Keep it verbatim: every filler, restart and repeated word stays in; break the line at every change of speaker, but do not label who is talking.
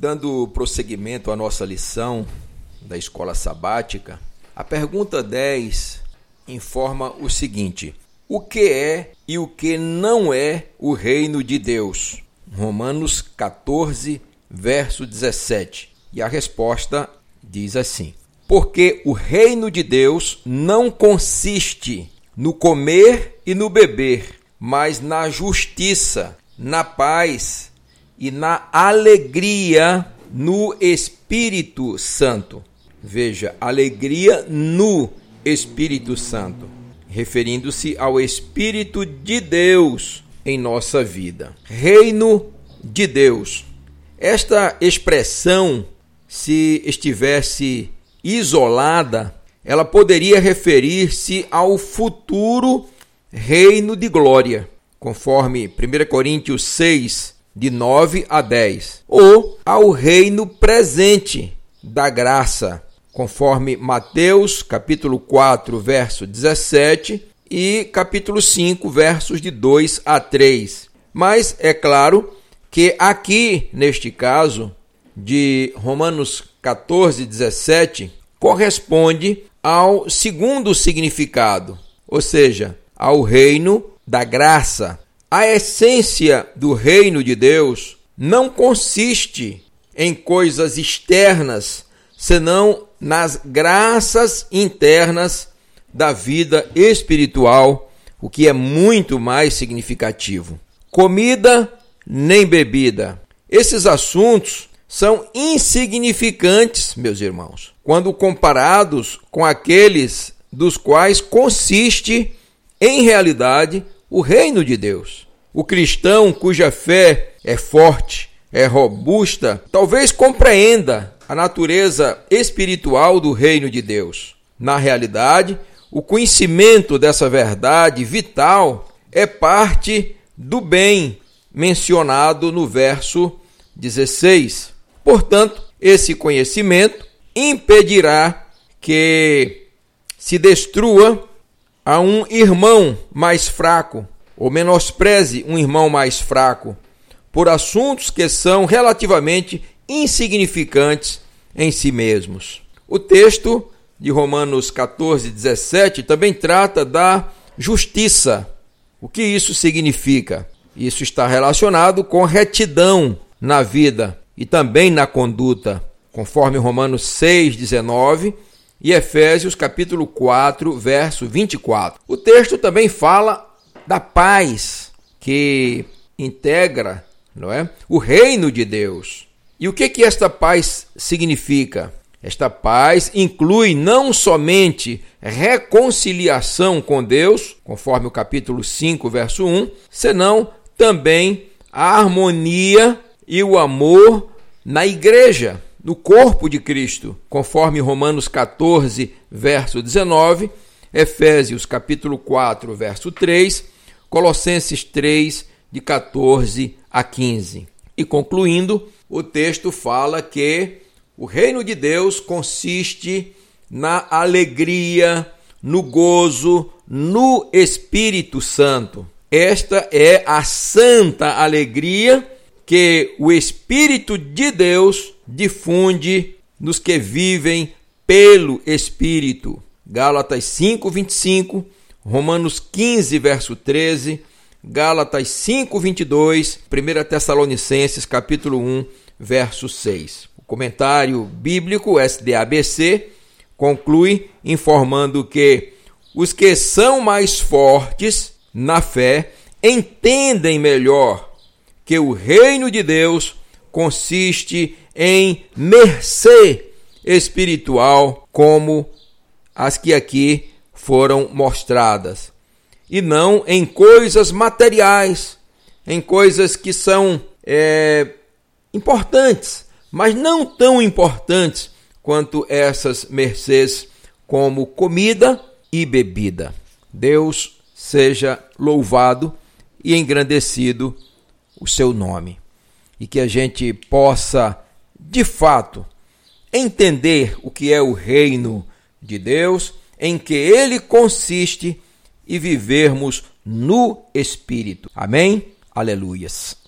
Dando prosseguimento à nossa lição da escola sabática, a pergunta dez informa o seguinte: o que é e o que não é o reino de Deus? Romanos catorze, verso dezessete. E a resposta diz assim: porque o reino de Deus não consiste no comer e no beber, mas na justiça, na paz e na alegria no Espírito Santo. Veja, alegria no Espírito Santo, referindo-se ao Espírito de Deus em nossa vida. Reino de Deus. Esta expressão, se estivesse isolada, ela poderia referir-se ao futuro reino de glória, conforme primeira Coríntios seis, de nove a dez, ou ao reino presente da graça, conforme Mateus, capítulo quatro, verso dezessete, e capítulo cinco, versos de dois a três. Mas é claro que aqui, neste caso, de Romanos catorze, dezessete, corresponde ao segundo significado, ou seja, ao reino da graça. A essência do reino de Deus não consiste em coisas externas, senão nas graças internas da vida espiritual, o que é muito mais significativo. Comida nem bebida. Esses assuntos são insignificantes, meus irmãos, quando comparados com aqueles dos quais consiste, em realidade, o reino de Deus. O cristão cuja fé é forte, é robusta, talvez compreenda a natureza espiritual do reino de Deus. Na realidade, o conhecimento dessa verdade vital é parte do bem mencionado no verso dezesseis. Portanto, esse conhecimento impedirá que se destrua a um irmão mais fraco, ou menospreze um irmão mais fraco, por assuntos que são relativamente insignificantes em si mesmos. O texto de Romanos catorze, dezessete também trata da justiça. O que isso significa? Isso está relacionado com retidão na vida e também na conduta, conforme Romanos seis, dezenove e Efésios capítulo quatro, verso vinte e quatro. O texto também fala da paz que integra, não é, o reino de Deus. E o que que esta paz significa? Esta paz inclui não somente reconciliação com Deus, conforme o capítulo cinco, verso um, senão também a harmonia e o amor na igreja, no corpo de Cristo, conforme Romanos catorze, verso dezenove, Efésios capítulo quatro, verso três, Colossenses três, de catorze a quinze. E concluindo, o texto fala que o reino de Deus consiste na alegria, no gozo, no Espírito Santo. Esta é a santa alegria que o Espírito de Deus difunde nos que vivem pelo Espírito. Gálatas cinco, vinte e cinco, Romanos quinze, verso treze, Gálatas cinco, vinte e dois, primeira Tessalonicenses, capítulo um, verso seis. O comentário bíblico S D A B C conclui informando que os que são mais fortes na fé entendem melhor que o reino de Deus consiste em mercê espiritual, como as que aqui foram mostradas, e não em coisas materiais, em coisas que são é, importantes, mas não tão importantes quanto essas mercês, como comida e bebida. Deus seja louvado e engrandecido o seu nome, e que a gente possa, de fato, entender o que é o reino de Deus, em que ele consiste, e vivermos no Espírito. Amém? Aleluias.